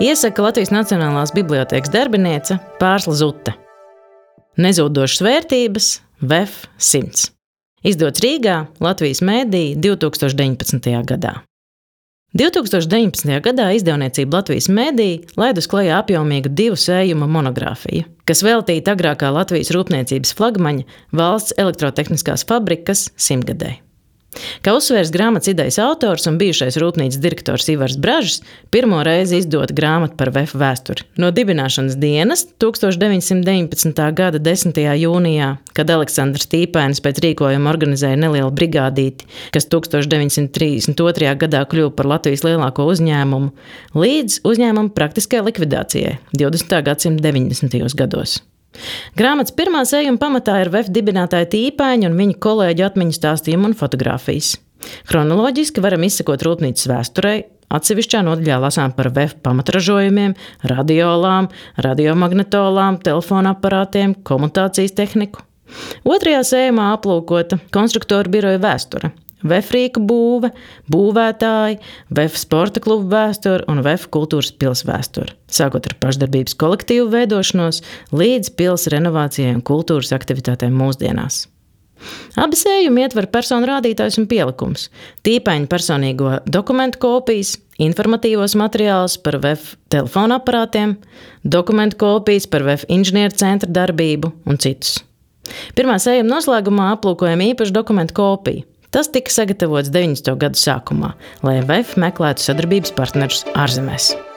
Iesaka Latvijas Nacionālās bibliotēkas darbiniece Pārsla Zute. Nezūdošas vērtības VEF 100. Izdots Rīgā, Latvijas mēdī 2019. gadā. 2019. gadā izdevniecība Latvijas mēdī laid uz klajā apjomīgu 2 sējuma monogrāfiju, kas veltīta agrākā Latvijas rūpniecības flagmaņa Valsts elektrotehniskās fabrikas 100-gadei. Kā uzsvērs grāmatas idejas autors un bijušais rūpnīcas direktors Ivars Bražs, pirmo reizi izdota grāmata par VEF vēsturi. No dibināšanas dienas 1919. gada 10. jūnijā, kad Aleksandrs Tīpainis pēc rīkojuma organizēja nelielu brigādīti, kas 1932. gadā kļuva par Latvijas lielāko uzņēmumu, līdz uzņēmuma praktiskai likvidācijai 20. gadsimta 90. gados. Grāmatas pirmā sējuma pamatā ir VEF dibinātāja Tīpaiņa un viņa kolēģu atmiņu stāstījumu un fotogrāfijas. Kronoloģiski varam izsekot rūpnīcas vēsturei, atsevišķā nodaļā lasām par VEF pamatražojumiem, radiolām, radiomagnetolām, telefonaparātiem, komutācijas tehniku. Otrajā sējumā aplūkota konstruktoru biroja vēsture, VEF rīku būve, būvētāji, VEF sporta klubu vēsture un VEF kultūras pils vēsture, sākot ar pašdarbības kolektīvu veidošanos līdz pils renovācijai un kultūras aktivitātēm mūsdienās. Abi sējumi ietver personu rādītājus un pielikumus, Tīpaiņa personīgo dokumentu kopijas, informatīvos materiālus par VEF telefonaparātiem, dokumentu kopijas par VEF inženieru centra darbību un citus. Pirmā sējuma noslēgumā aplūkojam īpašu dokumentu kopiju. Tas tika sagatavots 90. gadu sākumā, lai VEF meklētu sadarbības partnerus ārzemēs.